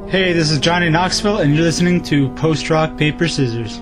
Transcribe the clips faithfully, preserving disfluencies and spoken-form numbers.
Hey, this is Johnny Knoxville, and you're listening to Post Rock Paper Scissors.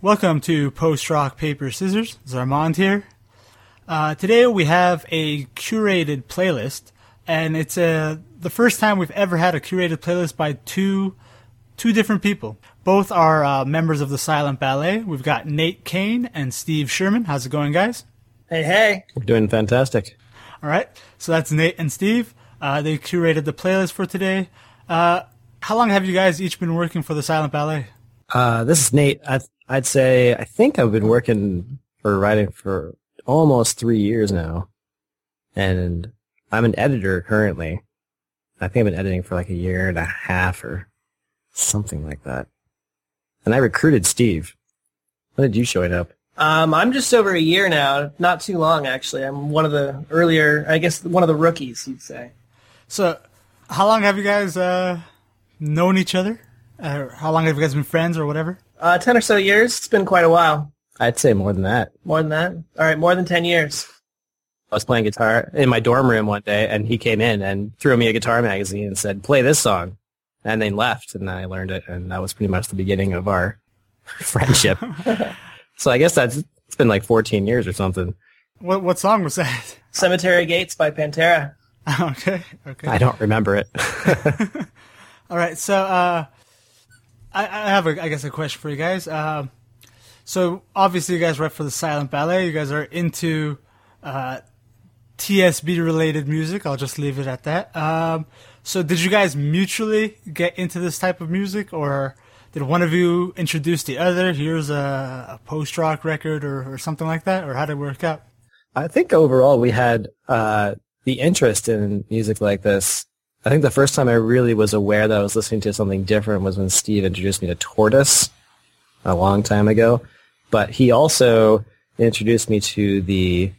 Welcome to Post Rock Paper Scissors. This is Armand here. Uh, today we have a curated playlist, and it's uh, the first time we've ever had a curated playlist by two two different people. Both are uh, members of the Silent Ballet. We've got Nate Kane and Steve Sherman. How's it going, guys? Hey, hey. We're doing fantastic. All right, so that's Nate and Steve. Uh, they curated the playlist for today. Uh, how long have you guys each been working for the Silent Ballet? Uh, this is Nate. I, I'd say I think I've been working for writing for almost three years now, and I'm an editor currently. I think I've been editing for like a year and a half or something like that. And I recruited Steve. When did you join up? Um, I'm just over a year now. Not too long, actually. I'm one of the earlier, I guess, one of the rookies, you'd say. So, how long have you guys uh, known each other? Uh, how long have you guys been friends or whatever? Uh, ten or so years. It's been quite a while. I'd say more than that. More than that? All right, more than ten years. I was playing guitar in my dorm room one day, and he came in and threw me a guitar magazine and said, play this song. And then left, and then I learned it, and that was pretty much the beginning of our friendship. So I guess that's it's been like fourteen years or something. What what song was that? Cemetery Gates by Pantera. Okay, okay. I don't remember it. All right, so uh, I, I have, a, I guess, a question for you guys. Uh, so obviously you guys write for the Silent Ballet. You guys are into uh, T S B-related music. I'll just leave it at that. Um, so did you guys mutually get into this type of music, or did one of you introduce the other? Here's a, a post-rock record or, or something like that? Or how did it work out? I think overall we had uh, the interest in music like this. I think the first time I really was aware that I was listening to something different was when Steve introduced me to Tortoise a long time ago. But he also introduced me to the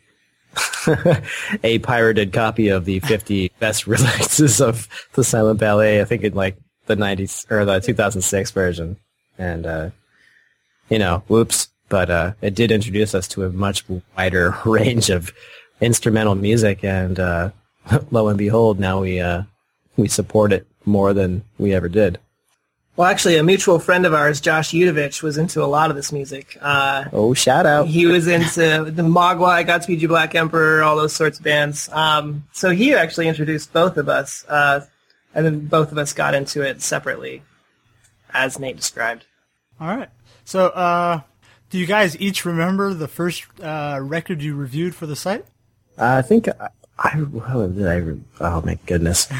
a pirated copy of the fifty best releases of the Silent Ballet, I think in like the nineties or the two thousand six version. And, uh, you know, whoops. But uh, it did introduce us to a much wider range of instrumental music. And uh, lo and behold, now we uh, we support it more than we ever did. Well, actually, a mutual friend of ours, Josh Udovich, was into a lot of this music. Uh, oh, shout out. He was into the Mogwai, Godspeed You Black Emperor, all those sorts of bands. Um, so he actually introduced both of us, uh, and then both of us got into it separately, as Nate described. All right. So uh, do you guys each remember the first uh, record you reviewed for the site? Uh, I think I, I, how did I re- oh, my goodness.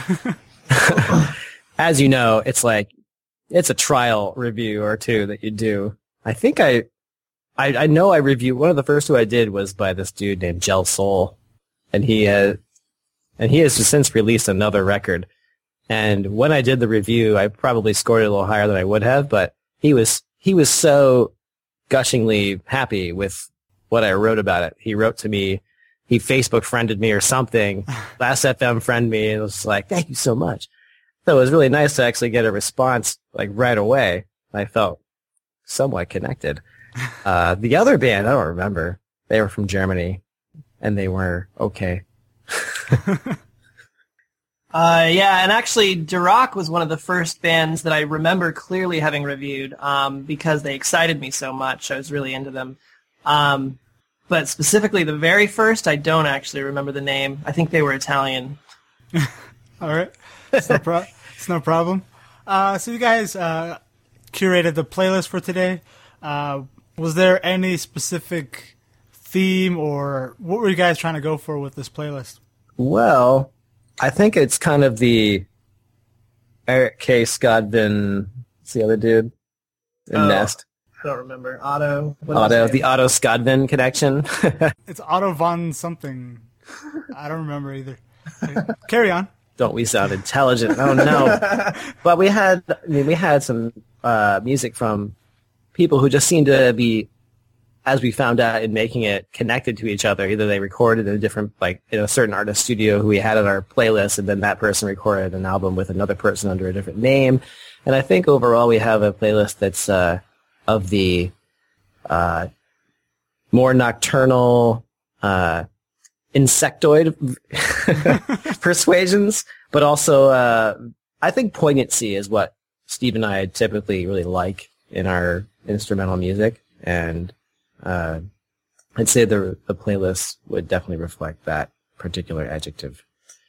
As you know, it's like, it's a trial review or two that you do. I think I, I, I know I reviewed, one of the first two I did was by this dude named Gel Soul. And he, uh, and he has since released another record. And when I did the review, I probably scored it a little higher than I would have, but he was, he was so gushingly happy with what I wrote about it. He wrote to me, he Facebook friended me or something, Last F M friend me, and it was like, thank you so much. So it was really nice to actually get a response like right away. I felt somewhat connected. Uh, the other band, I don't remember. They were from Germany, and they were okay. uh, yeah, and actually, Duroc was one of the first bands that I remember clearly having reviewed um, because they excited me so much. I was really into them. Um, but specifically, the very first, I don't actually remember the name. I think they were Italian. All right. It's no, pro- it's no problem. Uh, so you guys uh, curated the playlist for today. Uh, was there any specific theme, or what were you guys trying to go for with this playlist? Well, I think it's kind of the Eric K. Skodvin, what's the other dude? In oh, Nest. I don't remember. Otto. Otto, the Otto Skodvin connection. It's Otto von something. I don't remember either. Carry on. Don't we sound intelligent? Oh no! But we had, I mean, we had some uh, music from people who just seemed to be, as we found out in making it, connected to each other. Either they recorded in a different, like in a certain artist studio who we had on our playlist, and then that person recorded an album with another person under a different name. And I think overall we have a playlist that's uh, of the uh, more nocturnal. Uh, insectoid persuasions, but also uh, I think poignancy is what Steve and I typically really like in our instrumental music. and uh, I'd say the the playlist would definitely reflect that particular adjective.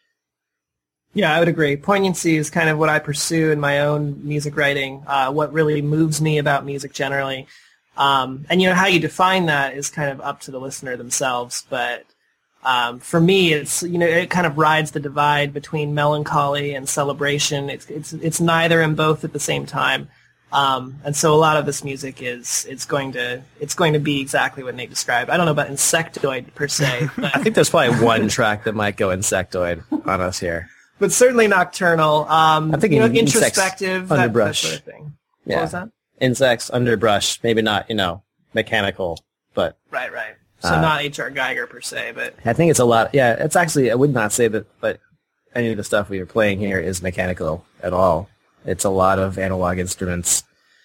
Yeah, I would agree. Poignancy is kind of what I pursue in my own music writing, uh, what really moves me about music generally. Um, and, you know, how you define that is kind of up to the listener themselves. But um, for me, it's, you know, it kind of rides the divide between melancholy and celebration. It's it's it's neither and both at the same time. Um, and so a lot of this music is it's going to it's going to be exactly what Nate described. I don't know about insectoid per se, but I think there's probably one track that might go insectoid on us here. But certainly nocturnal. Um, I'm thinking you know, insects, introspective, that, that underbrush. sort of thing. Yeah. What was that? Insects, underbrush, maybe not, you know, mechanical, but Right, right. So Uh, not H R. Geiger per se, but I think it's a lot. Yeah, it's actually, I would not say that, but any of the stuff we are playing here is mechanical at all. It's a lot of analog instruments,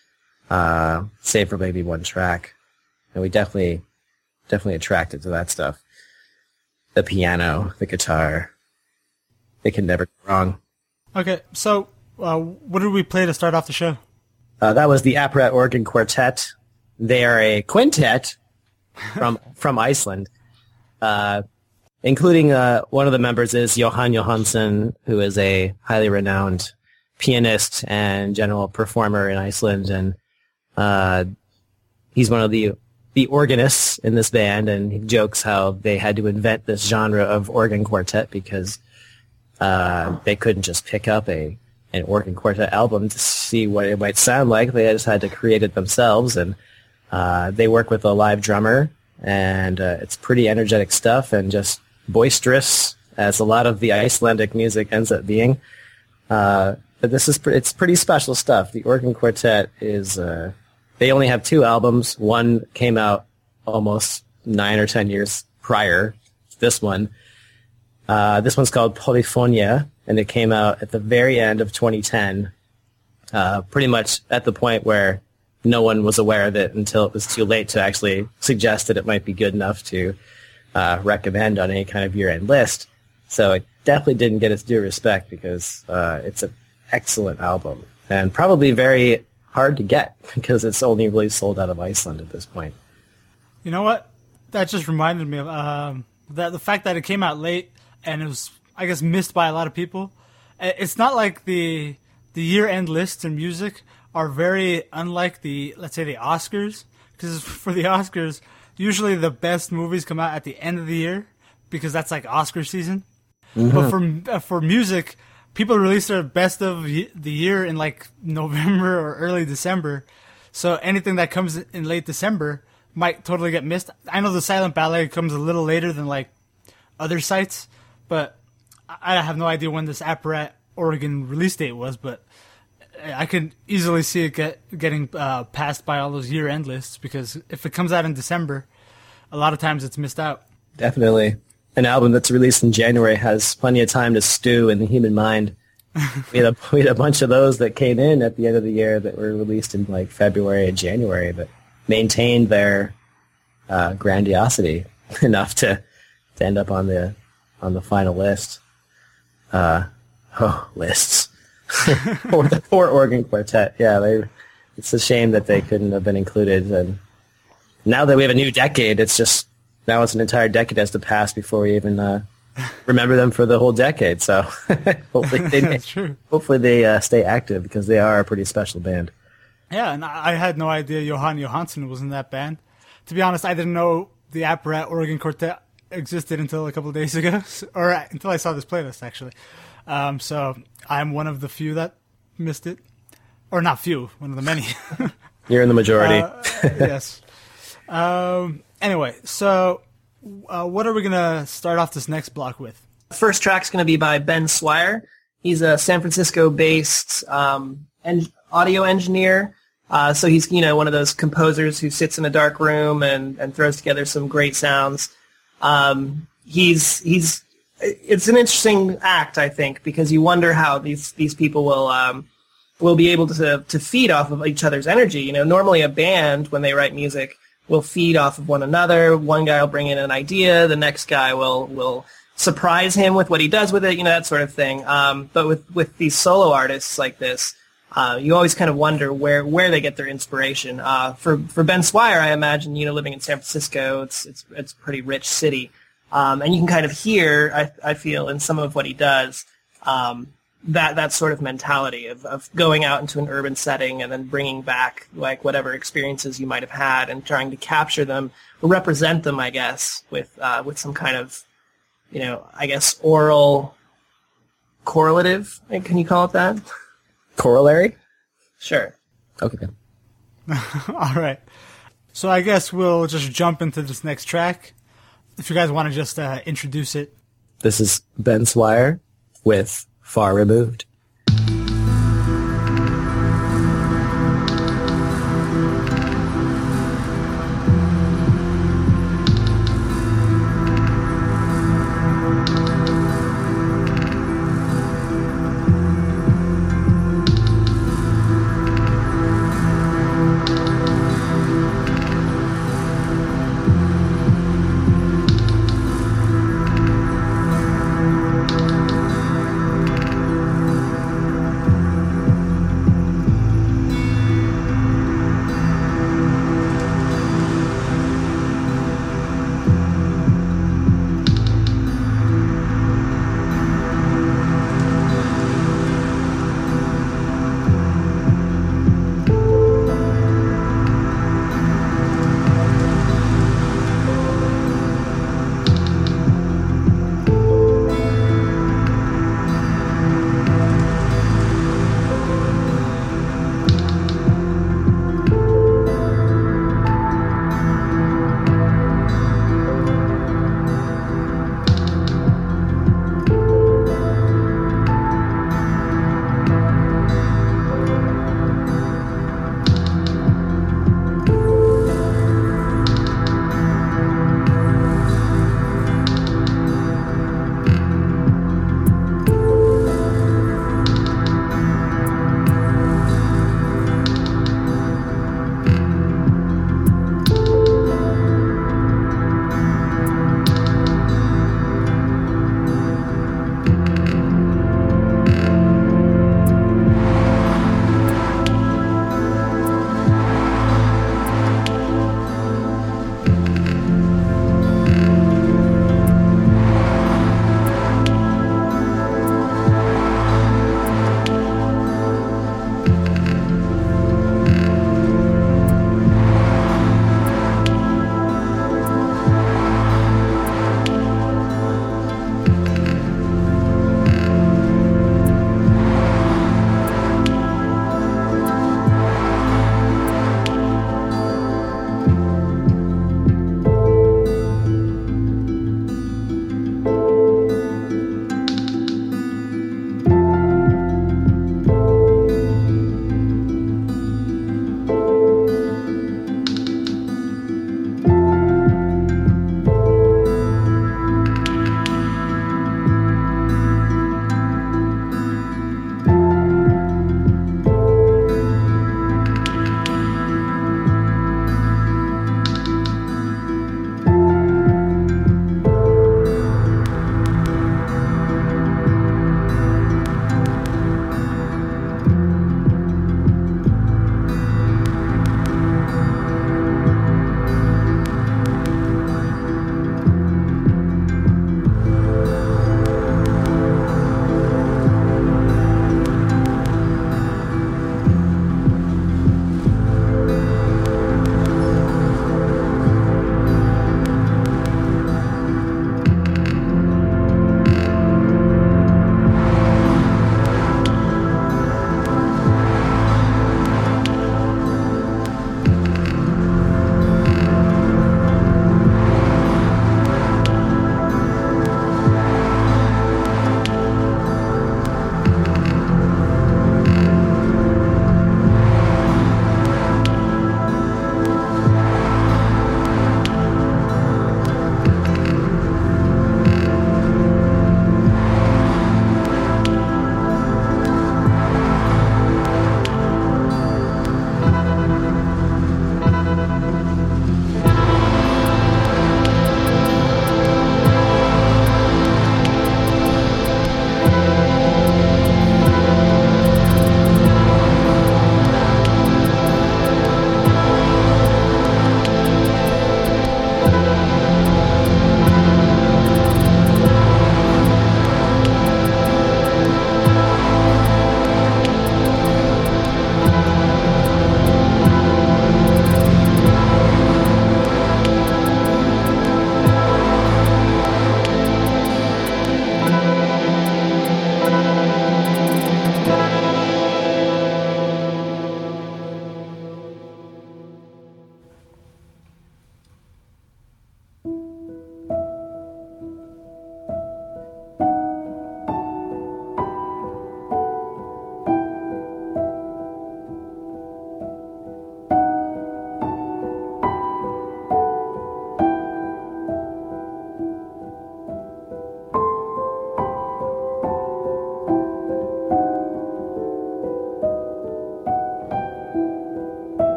uh, save for maybe one track. And we definitely, definitely attracted to that stuff. The piano, the guitar. It can never go wrong. Okay, so uh, what did we play to start off the show? Uh, that was the Apparat Organ Quartet. They are a quintet from from Iceland, uh, including uh, one of the members is Johan Johansson, who is a highly renowned pianist and general performer in Iceland, and uh, he's one of the the organists in this band. And he jokes how they had to invent this genre of organ quartet because uh, they couldn't just pick up a an organ quartet album to see what it might sound like. They just had to create it themselves, and uh, they work with a live drummer, and uh, it's pretty energetic stuff and just boisterous, as a lot of the Icelandic music ends up being. Uh, but this is pre- it's pretty special stuff. The organ quartet is uh, they only have two albums. One came out almost nine or ten years prior to this one. Uh, this one's called Polyphonia, and it came out at the very end of twenty ten, uh, pretty much at the point where no one was aware of it until it was too late to actually suggest that it might be good enough to uh, recommend on any kind of year-end list. So it definitely didn't get its due respect because uh, it's an excellent album and probably very hard to get because it's only really sold out of Iceland at this point. You know what? That just reminded me of um, that the fact that it came out late and it was, I guess, missed by a lot of people. It's not like the the year-end lists in music are very unlike the, let's say, the Oscars. Because for the Oscars, usually the best movies come out at the end of the year because that's like Oscar season. Mm-hmm. But for uh, for music, people release their best of y- the year in like November or early December. So anything that comes in late December might totally get missed. I know the Silent Ballet comes a little later than like other sites, but I have no idea when this Apparat Oregon release date was, but I could easily see it get getting uh, passed by all those year-end lists because if it comes out in December, a lot of times it's missed out. Definitely. An album that's released in January has plenty of time to stew in the human mind. we, had a, we had a bunch of those that came in at the end of the year that were released in like February and January that maintained their uh, grandiosity enough to, to end up on the on the final list. Uh, oh, lists. Or the poor organ quartet. Yeah, they. It's a shame that they couldn't have been included. And now that we have a new decade, it's just now it's an entire decade has to pass before we even uh, remember them for the whole decade. So hopefully they That's true. hopefully they uh, stay active because they are a pretty special band. Yeah, and I I had no idea Johan Johansson was in that band. To be honest, I didn't know the Apparat Oregon Quartet existed until a couple of days ago, or until I saw this playlist, actually. Um, so I'm one of the few that missed it. Or not few, one of the many. You're in the majority. uh, yes. Um, anyway, so uh, what are we going to start off this next block with? First track's going to be by Ben Swire. He's a San Francisco-based um, en- audio engineer. Uh, so he's, you know, one of those composers who sits in a dark room and, and throws together some great sounds. Um, he's he's it's an interesting act, I think, because you wonder how these these people will um, will be able to to feed off of each other's energy. You know, normally a band when they write music will feed off of one another. One guy will bring in an idea, the next guy will will surprise him with what he does with it. You know, that sort of thing. Um, but with with these solo artists like this, uh, you always kind of wonder where, where they get their inspiration. Uh, for for Ben Swire, I imagine, you know, living in San Francisco, it's it's it's a pretty rich city, um, and you can kind of hear, I I feel, in some of what he does, um, that that sort of mentality of of going out into an urban setting and then bringing back like whatever experiences you might have had and trying to capture them or represent them, I guess, with uh, with some kind of, you know, I guess oral correlative. Can you call it that? Corollary? Sure. Okay. All right. So I guess we'll just jump into this next track. If you guys want to just uh, introduce it. This is Ben Swire with Far Removed.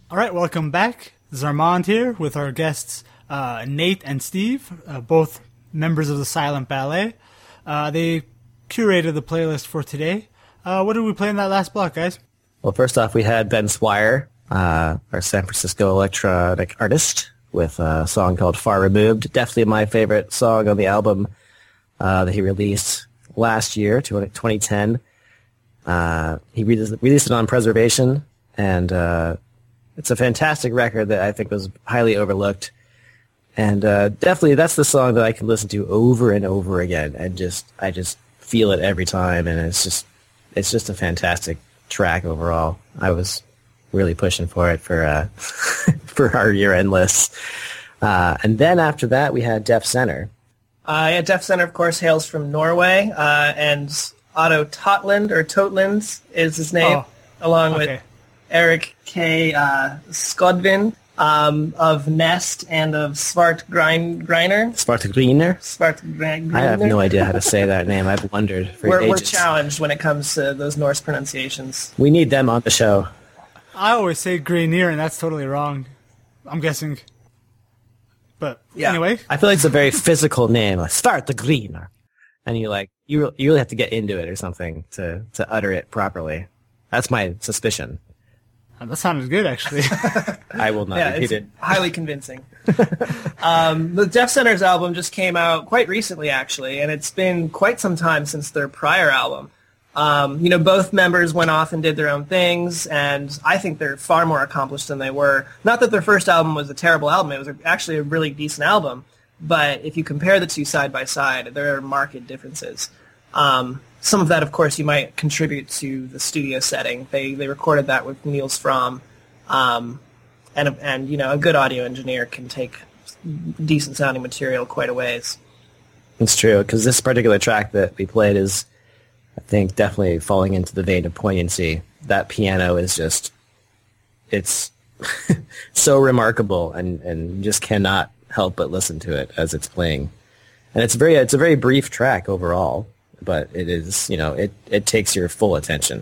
All right, welcome back. This is Armand here with our guests uh, Nate and Steve, uh, both members of the Silent Ballet. Uh, they curated the playlist for today. Uh, what did we play in that last block, guys? Well, first off, we had Ben Swire, uh, our San Francisco electronic artist, with a song called Far Removed. Definitely my favorite song on the album uh, that he released last year, twenty ten. Uh, he re- released it on Preservation, and uh, it's a fantastic record that I think was highly overlooked. And uh, definitely that's the song that I can listen to over and over again, and just I just feel it every time, and it's just it's just a fantastic track overall. I was really pushing for it for uh, for our year-end lists. Uh, and then after that, we had Def Center. Uh, yeah, Def Center, of course, hails from Norway, uh, and Otto Totland, or Totland is his name, Oh, along okay. with Eric K. Uh, Skodvin um, of Nest and of Svart Grein- Greiner. Svartgriner? Svart Greiner. I have no idea how to say that name. I've wondered for We're, we're ages. challenged when it comes to those Norse pronunciations. We need them on the show. I always say Grenier, and that's totally wrong. I'm guessing. But Yeah. anyway, I feel like it's a very physical name, like Svartgriner. And you like you you really have to get into it or something to, to utter it properly. That's my suspicion. that sounded good, actually. I will not Yeah, repeat it's it. highly convincing. um, the Def Center's album just came out quite recently, actually, and it's been quite some time since their prior album. Um, you know, both members went off and did their own things, and I think they're far more accomplished than they were. Not that their first album was a terrible album. It was actually a really decent album. But if you compare the two side by side, there are marked differences. Um, some of that, of course, you might contribute to the studio setting. They they recorded that with Niels Fromm, um, and and you know a good audio engineer can take decent sounding material quite a ways. It's true, because this particular track that we played is, I think, definitely falling into the vein of poignancy. That piano is just, it's so remarkable, and, and you just cannot help but listen to it as it's playing. And it's very, it's a very brief track overall, but it is, you know, it, it takes your full attention.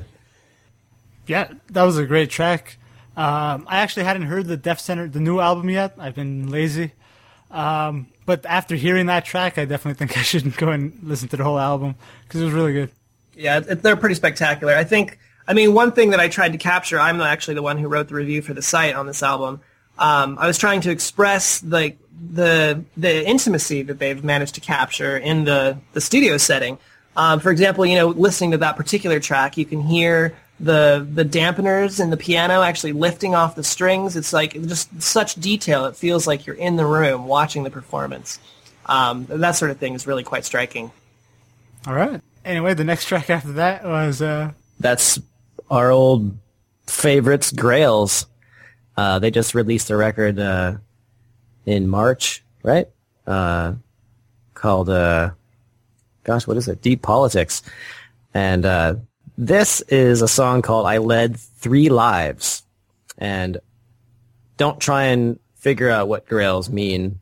Yeah, that was a great track. Um, I actually hadn't heard the Def Center, the new album yet. I've been lazy. Um, but after hearing that track, I definitely think I should go and listen to the whole album because it was really good. Yeah, it, they're pretty spectacular. I think, I mean, one thing that I tried to capture, I'm actually the one who wrote the review for the site on this album. Um, I was trying to express like the the intimacy that they've managed to capture in the, the studio setting. Um, for example, you know, listening to that particular track, you can hear the the dampeners in the piano actually lifting off the strings. It's like just such detail. It feels like you're in the room watching the performance. Um, that sort of thing is really quite striking. All right. Anyway, the next track after that was... Uh, That's our old favorites, Grails. Uh, they just released a record uh, in March, right? Uh, called, uh, gosh, what is it? Deep Politics. And uh, this is a song called I Led Three Lives. And don't try and figure out what Grails mean.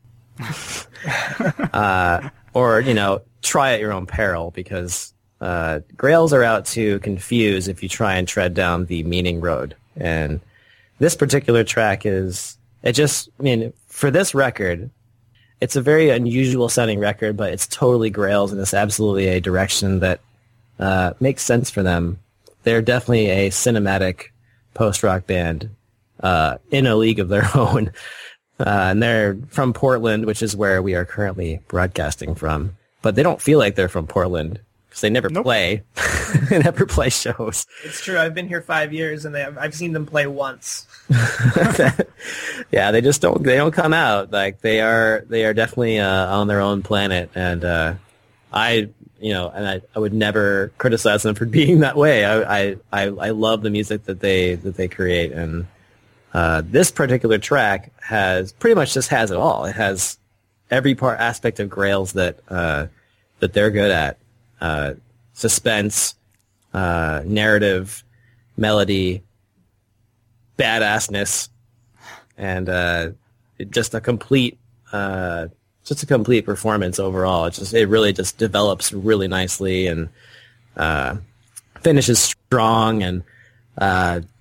uh, or, you know, try at your own peril, because uh, Grails are out to confuse if you try and tread down the meaning road. And this particular track is, it just, I mean, for this record, it's a very unusual sounding record, but it's totally Grails, and it's absolutely a direction that uh, makes sense for them. They're definitely a cinematic post-rock band uh, in a league of their own. Uh, and they're from Portland, which is where we are currently broadcasting from. But they don't feel like they're from Portland, because they never Nope. play. They never play shows. It's true. I've been here five years, and they have, I've seen them play once. Yeah, they just don't. They don't come out. Like they are. They are definitely uh, on their own planet. And uh, I, you know, and I, I would never criticize them for being that way. I, I, I, I love the music that they that they create, and uh, this particular track has pretty much just has it all. It has every part aspect of Grails that uh, that they're good at. Uh, suspense, uh, narrative, melody, badassness, and uh, it just a complete, uh, just a complete performance overall. It just it really just develops really nicely and uh, finishes strong, and uh,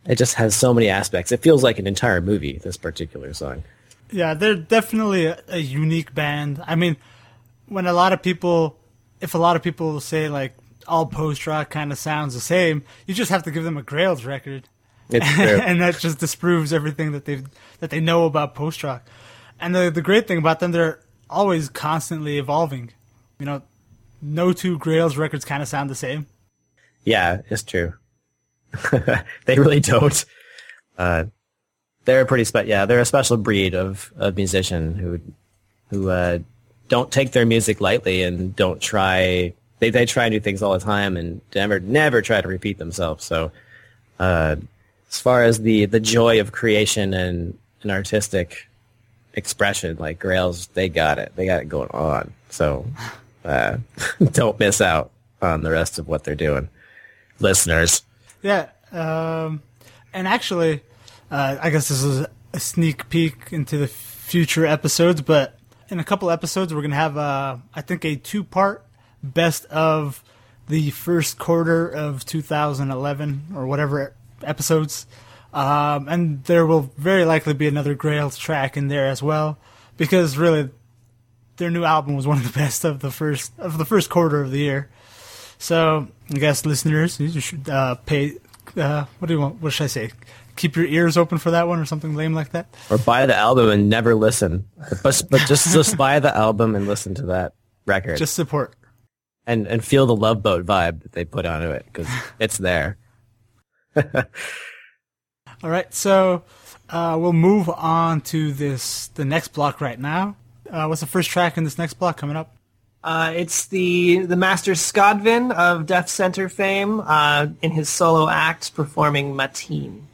It just has so many aspects. It feels like an entire movie, this particular song. Yeah, they're definitely a, a unique band. I mean, when a lot of people, if a lot of people say like all post-rock kind of sounds the same, you just have to give them a Grails record. It's true. And that just disproves everything that they that they know about post-rock. And the the great thing about them, they're always constantly evolving. You know, no two Grails records kind of sound the same. Yeah, it's true. They really don't. Uh, they're pretty spe- Yeah, they're a special breed of, of musician who who uh, don't take their music lightly and don't try. They they try new things all the time and never never try to repeat themselves. So, uh, as far as the, the joy of creation and an artistic expression, like Grails, they got it. They got it going on. So, uh, don't miss out on the rest of what they're doing, listeners. Yeah, um, and actually, uh, I guess this is a sneak peek into the future episodes, but in a couple episodes, we're going to have, uh, I think, a two-part best of the first quarter of two thousand eleven, or whatever episodes. Um, and there will very likely be another Grails track in there as well, because really, their new album was one of the best of the first of the first quarter of the year. So, I guess listeners, you should uh, pay. Uh, what do you want? What should I say? Keep your ears open for that one, or something lame like that. Or buy the album and never listen, but but just just buy the album and listen to that record. Just support and and feel the Love Boat vibe that they put onto it, because it's there. All right, so uh, we'll move on to this the next block right now. Uh, what's the first track in this next block coming up? Uh, it's the the Master Skodvin of Death Center fame uh, in his solo act performing Mateen.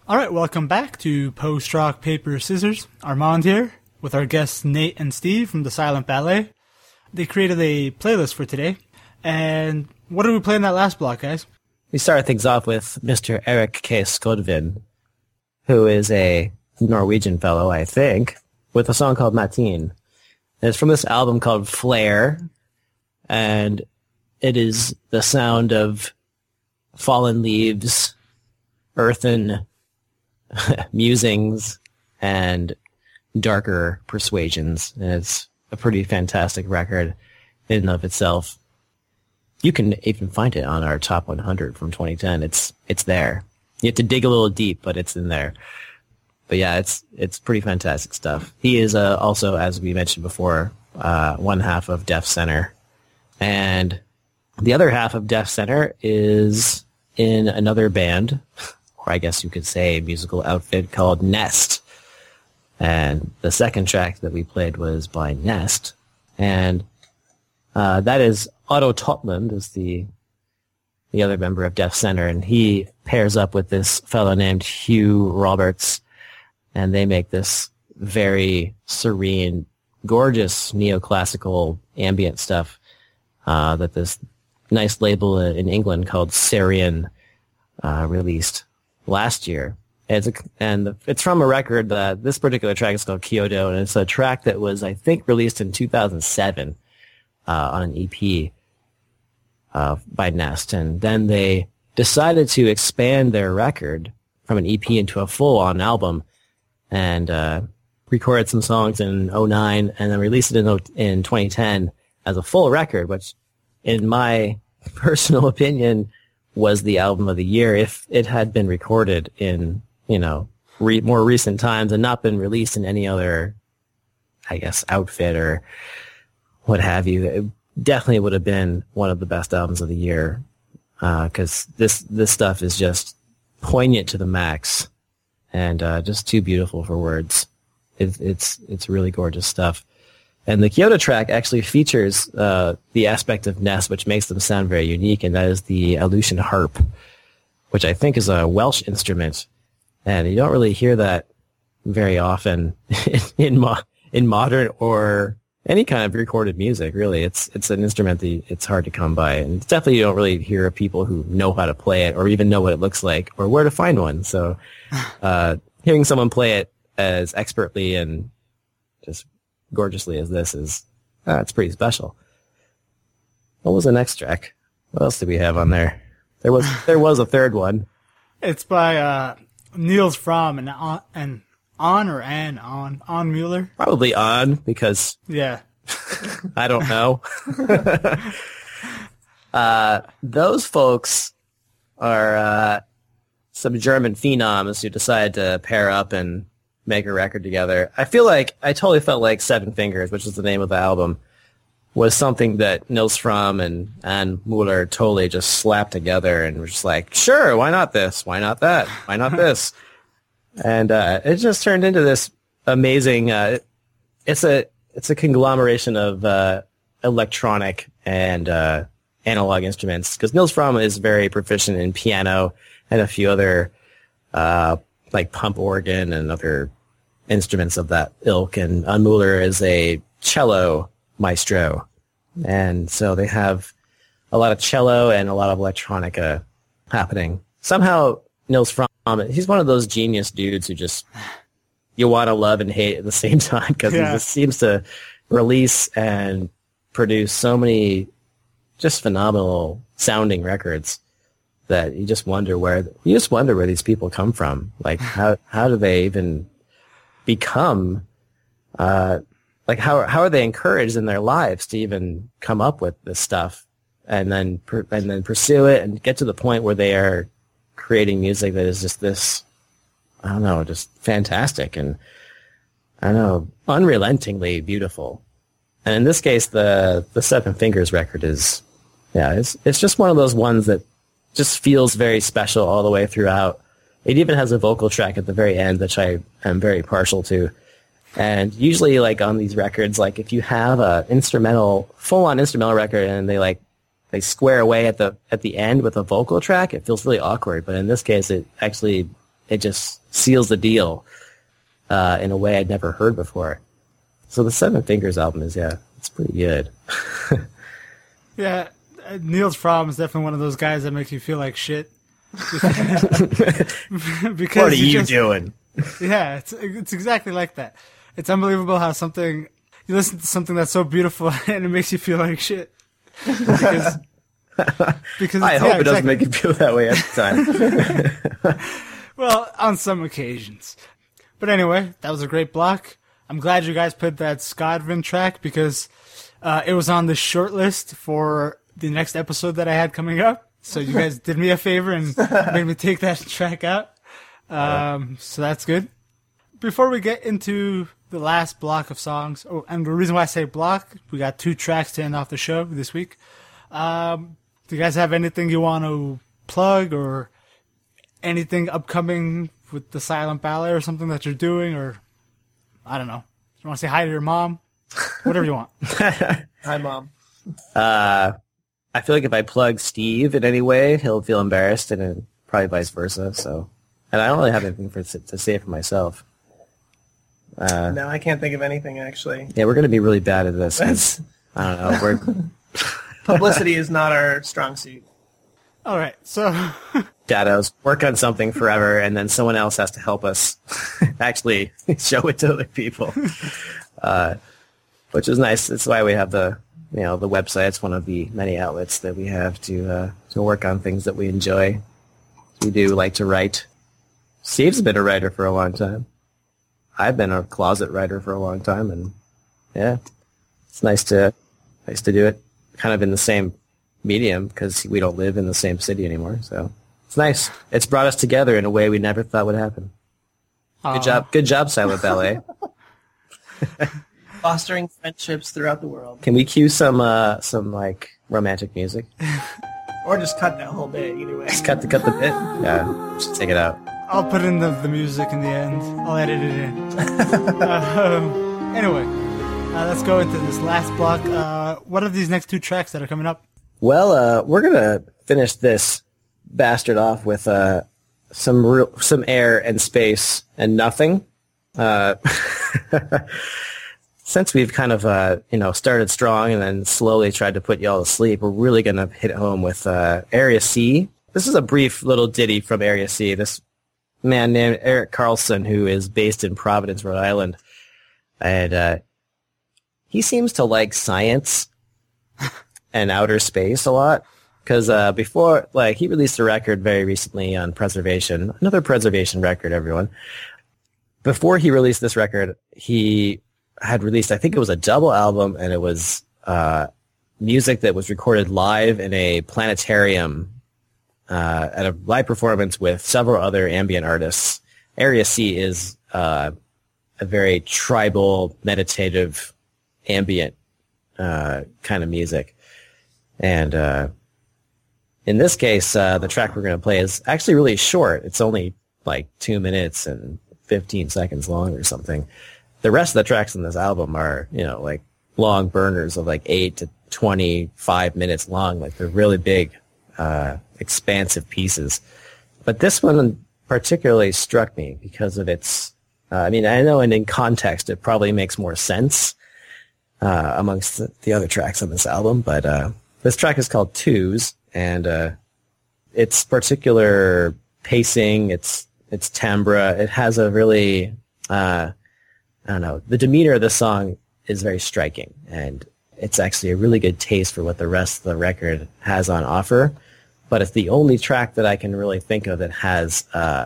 All right, welcome back to Post Rock Paper Scissors. Armand here with our guests Nate and Steve from the Silent Ballet. They created a playlist for today. And what did we play in that last block, guys? We started things off with Mister Eric K. Skodvin, who is a Norwegian fellow, I think, with a song called Matin. And it's from this album called Flare, and it is the sound of fallen leaves, earthen musings, and darker persuasions. And it's a pretty fantastic record in and of itself. You can even find it on our top one hundred from twenty ten. It's it's there. You have to dig a little deep, but it's in there. But yeah, it's it's pretty fantastic stuff. He is uh, also, as we mentioned before, uh, one half of Deaf Center, and the other half of Deaf Center is in another band, or I guess you could say musical outfit, called Nest. And the second track that we played was by Nest, and uh, that is Otto Totland is the the other member of Deaf Center, and he pairs up with this fellow named Hugh Roberts, and they make this very serene, gorgeous neoclassical ambient stuff uh, that this nice label in England called Sarian uh, released last year. And it's, a, and it's from a record that this particular track is called Kyoto, and it's a track that was, I think, released in two thousand seven uh, on an E P uh, by Nest. And then they decided to expand their record from an E P into a full-on album, and uh, recorded some songs in oh nine, and then released it in, in twenty ten as a full record, which, in my personal opinion, was the album of the year if it had been recorded in, you know, re- more recent times and not been released in any other, I guess, outfit or what have you. It definitely would have been one of the best albums of the year, because uh, this this stuff is just poignant to the max, and uh, just too beautiful for words. It, it's it's really gorgeous stuff. And the Kyoto track actually features uh, the aspect of Nest which makes them sound very unique, and that is the Aleutian harp, which I think is a Welsh instrument, and you don't really hear that very often in mo- in modern or any kind of recorded music. Really, it's it's an instrument that it's hard to come by, and definitely you don't really hear people who know how to play it or even know what it looks like or where to find one. So, uh, hearing someone play it as expertly and just gorgeously as this is, uh, it's pretty special. What was the next track? What else did we have on there? There was there was a third one. It's by uh, Niels Fromm and on and on or an on on Mueller. Probably on, because Yeah. I don't know. uh, those folks are uh, some German phenoms who decided to pair up and make a record together. I feel like I totally felt like Seven Fingers, which is the name of the album, was something that Nils Fromm and Anne Mueller totally just slapped together and were just like, sure, why not this? Why not that? Why not this? And uh, it just turned into this amazing. Uh, it's a it's a conglomeration of uh, electronic and uh, analog instruments, because Nils Fromm is very proficient in piano and a few other uh, like pump organ and other instruments of that ilk, and Anne Mueller is a cello maestro, and so they have a lot of cello and a lot of electronica happening. Somehow Nils Fromm, he's one of those genius dudes who just you want to love and hate at the same time, because Yeah. he just seems to release and produce so many just phenomenal sounding records that you just wonder where you just wonder where these people come from. Like how how do they even become uh like how how are they encouraged in their lives to even come up with this stuff and then per, and then pursue it and get to the point where they are creating music that is just this, I don't know, just fantastic and I don't know, unrelentingly beautiful. And in this case, the the Seven Fingers record is, yeah, it's it's just one of those ones that just feels very special all the way throughout. It even has a vocal track at the very end, which I am very partial to. And usually, like on these records, like if you have a instrumental, full-on instrumental record, and they like they square away at the at the end with a vocal track, it feels really awkward. But in this case, it actually it just seals the deal uh, in a way I'd never heard before. So the Seven Fingers album is, yeah, it's pretty good. Yeah, uh, Niels Fromm is definitely one of those guys that make you feel like shit. Because what are you, just, doing? Yeah, it's it's exactly like that. It's unbelievable how something you listen to something that's so beautiful and it makes you feel like shit. Because, because I it's, hope yeah, it doesn't exactly. make you feel that way every time. Well, on some occasions. But anyway, that was a great block. I'm glad you guys put that Scodvin track because uh, it was on the short list for the next episode that I had coming up. So you guys did me a favor and made me take that track out. Um, so that's good. Before we get into the last block of songs, oh, and the reason why I say block, we got two tracks to end off the show this week. Um, do you guys have anything you want to plug or anything upcoming with the Silent Ballet or something that you're doing, or I don't know. You want to say hi to your mom? Whatever you want. Hi, Mom. Uh, I feel like if I plug Steve in any way, he'll feel embarrassed, and then probably vice versa. So, and I don't really have anything for, to say for myself. Uh, No, I can't think of anything, actually. yeah, we're going to be really bad at this. 'cause, I don't know. We're Publicity is not our strong suit. All right. So, dados work on something forever, and then someone else has to help us actually show it to other people, uh, which is nice. That's why we have the you know the website. It's one of the many outlets that we have to uh, to work on things that we enjoy. We do like to write. Steve's been a writer for a long time. I've been a closet writer for a long time, and yeah, it's nice to nice to do it kind of in the same medium because we don't live in the same city anymore. So it's nice. It's brought us together in a way we never thought would happen. Good Aw. job, good job, Silent Ballet. Fostering friendships throughout the world. Can we cue some uh, some like romantic music? Or just cut that whole bit, either way. Just cut the cut the bit. Yeah, just take it out. I'll put in the, the music in the end. I'll edit it in. um, anyway, uh, let's go into this last block. Uh, what are these next two tracks that are coming up? Well, uh, we're gonna finish this bastard off with uh, some real, some air and space and nothing. Uh, since we've kind of uh, you know started strong and then slowly tried to put y'all to sleep, we're really gonna hit it home with uh, Area C. This is a brief little ditty from Area C. This man named Eric Carlson, who is based in Providence, Rhode Island, and uh, he seems to like science and outer space a lot. Because uh, before, like, he released a record very recently on Preservation, another Preservation record, everyone. Before he released this record, he had released, I think it was a double album, and it was uh, music that was recorded live in a planetarium uh, at a live performance with several other ambient artists. Area C is uh, a very tribal, meditative, ambient uh, kind of music. And uh, in this case, uh, the track we're going to play is actually really short. It's only like two minutes and fifteen seconds long or something. The rest of the tracks in this album are, you know, like long burners of like eight to twenty-five minutes long. Like they're really big, uh, expansive pieces. But this one particularly struck me because of its, uh, I mean, I know and in context it probably makes more sense uh, amongst the, the other tracks on this album, but uh, this track is called Twos, and uh, its particular pacing, its its timbre, it has a really, uh, I don't know, the demeanor of the song is very striking, and it's actually a really good taste for what the rest of the record has on offer. But it's the only track that I can really think of that has uh,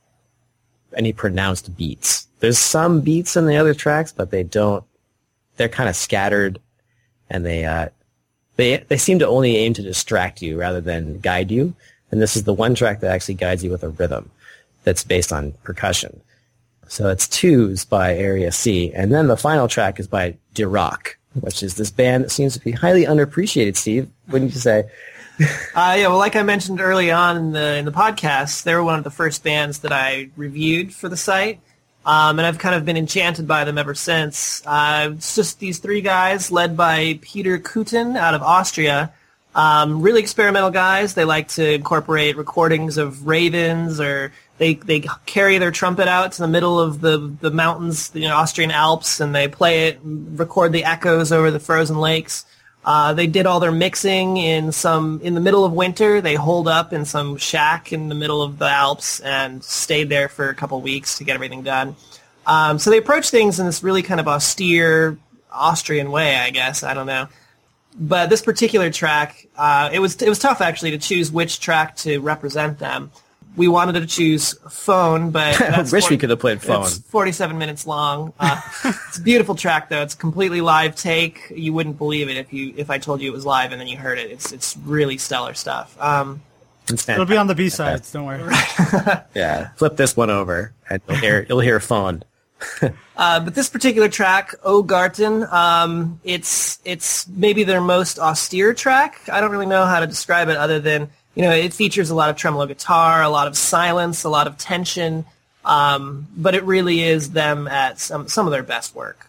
any pronounced beats. There's some beats in the other tracks, but they don't. They're kind of scattered, and they uh, they they seem to only aim to distract you rather than guide you. And this is the one track that actually guides you with a rhythm that's based on percussion. So it's Twos by Area C, and then the final track is by Dirac, which is this band that seems to be highly underappreciated. Steve, wouldn't you say? Uh, yeah, well, like I mentioned early on in the in the podcast, they were one of the first bands that I reviewed for the site, um, and I've kind of been enchanted by them ever since. Uh, it's just these three guys led by Peter Kuten out of Austria. Um, really experimental guys. They like to incorporate recordings of ravens, or they they carry their trumpet out to the middle of the, the mountains, the you know, Austrian Alps, and they play it, and record the echoes over the frozen lakes. Uh, they did all their mixing in some in the middle of winter. They holed up in some shack in the middle of the Alps and stayed there for a couple weeks to get everything done. Um, so they approach things in this really kind of austere Austrian way, I guess. I don't know. But this particular track, uh, it was it was tough actually to choose which track to represent them. We wanted to choose Phone, but I that's wish forty, we could have played Phone. It's forty-seven minutes long. Uh, it's a beautiful track, though. It's a completely live take. You wouldn't believe it if you if I told you it was live and then you heard it. It's it's really stellar stuff. Um, It'll be on the B sides. Don't worry. Yeah, flip this one over, and you'll hear you'll hear Phone. Uh, but this particular track, O Garten, um, it's it's maybe their most austere track. I don't really know how to describe it other than, you know, it features a lot of tremolo guitar, a lot of silence, a lot of tension, um, but it really is them at some, some of their best work.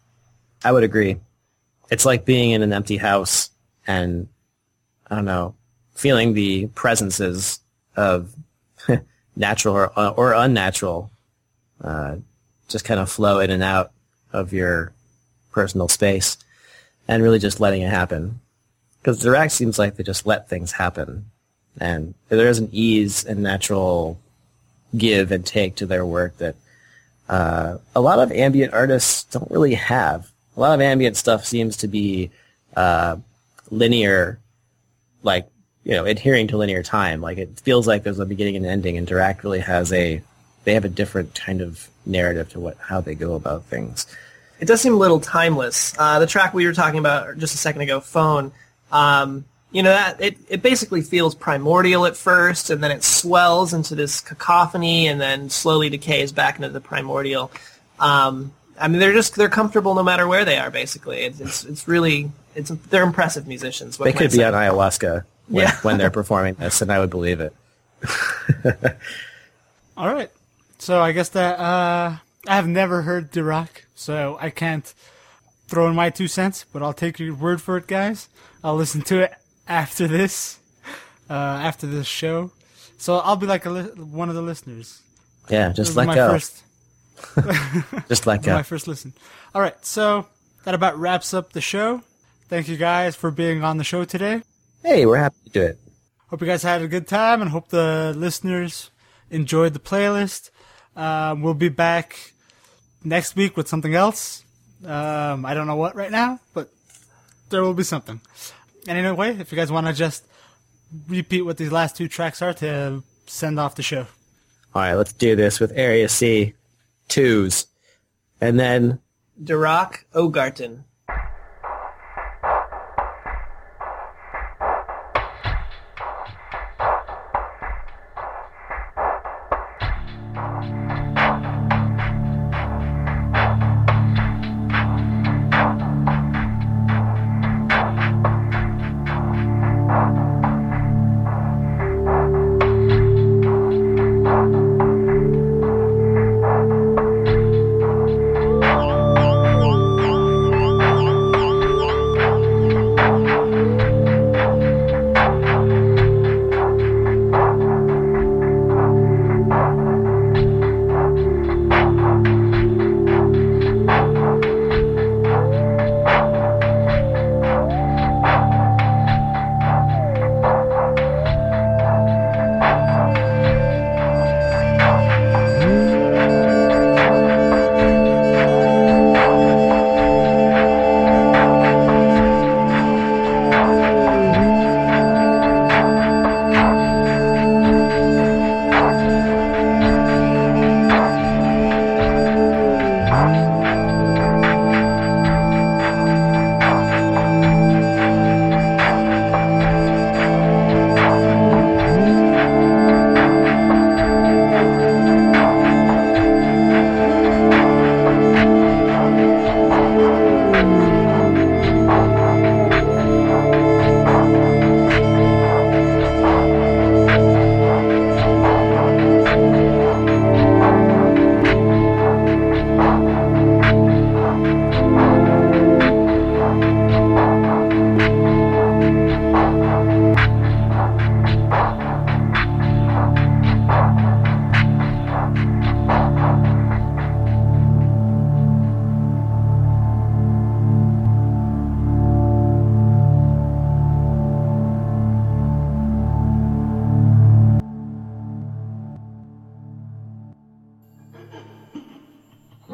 I would agree. It's like being in an empty house and, I don't know, feeling the presences of natural or, or unnatural uh just kind of flow in and out of your personal space and really just letting it happen. Because Dirac seems like they just let things happen. And there is an ease and natural give and take to their work that uh, a lot of ambient artists don't really have. A lot of ambient stuff seems to be uh, linear, like, you know, adhering to linear time. Like, it feels like there's a beginning and ending, and Dirac really has a, they have a different kind of narrative to what how they go about things. It does seem a little timeless. Uh, the track we were talking about just a second ago, Phone, um, you know, that it, it basically feels primordial at first, and then it swells into this cacophony, and then slowly decays back into the primordial. Um, I mean, they're just they're comfortable no matter where they are. Basically, it's it's, it's really it's they're impressive musicians. What They can could I be say? on ayahuasca when, Yeah. when they're performing this, and I would believe it. All right. So I guess that uh, I have never heard Dirac, so I can't throw in my two cents, but I'll take your word for it, guys. I'll listen to it after this, uh, after this show. So I'll be like a li- one of the listeners. Yeah, This just is let my go. First, Just let this is my go. first listen. All right, so that about wraps up the show. Thank you guys for being on the show today. Hey, we're happy to do it. Hope you guys had a good time, and hope the listeners enjoyed the playlist. Um, we'll be back next week with something else. Um, I don't know what right now, but there will be something. And anyway, if you guys want to just repeat what these last two tracks are to send off the show. All right, let's do this with Area C, twos, and then Dirac, O Garten.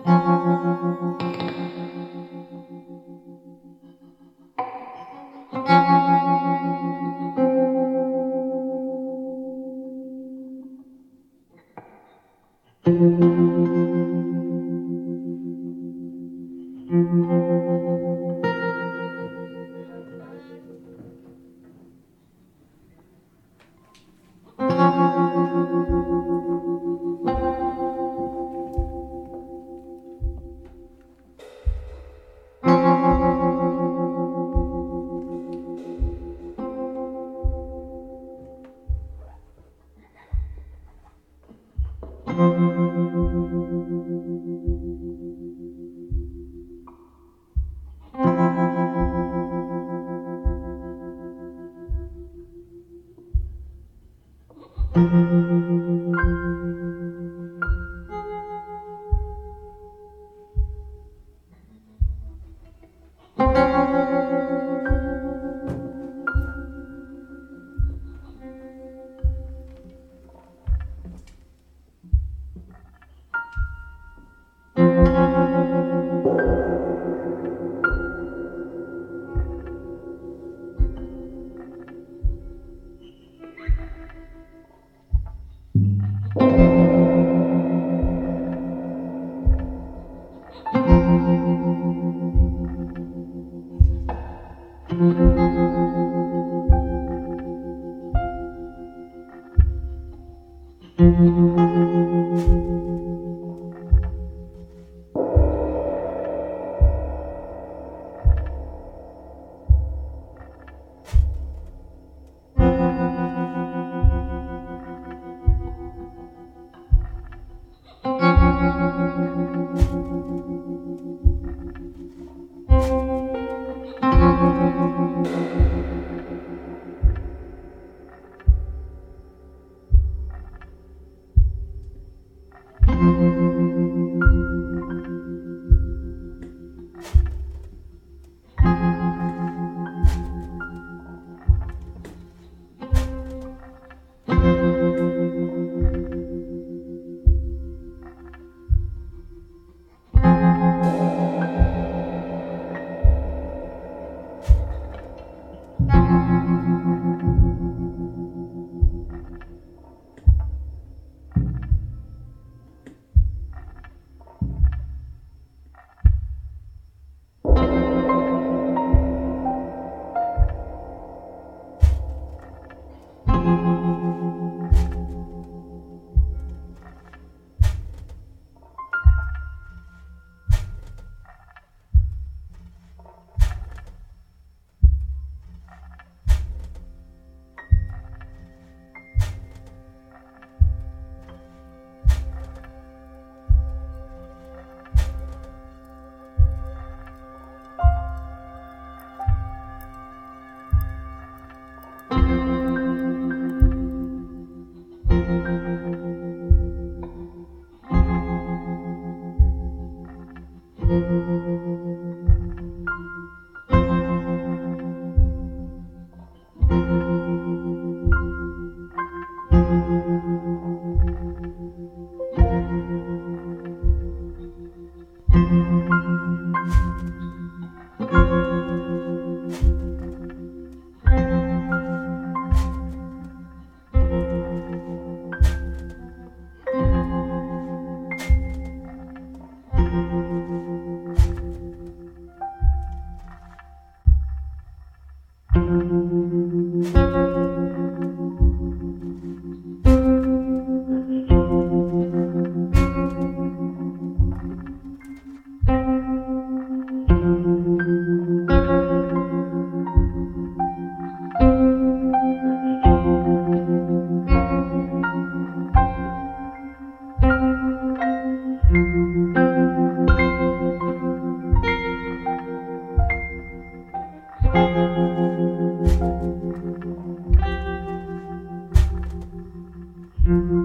Mm-hmm.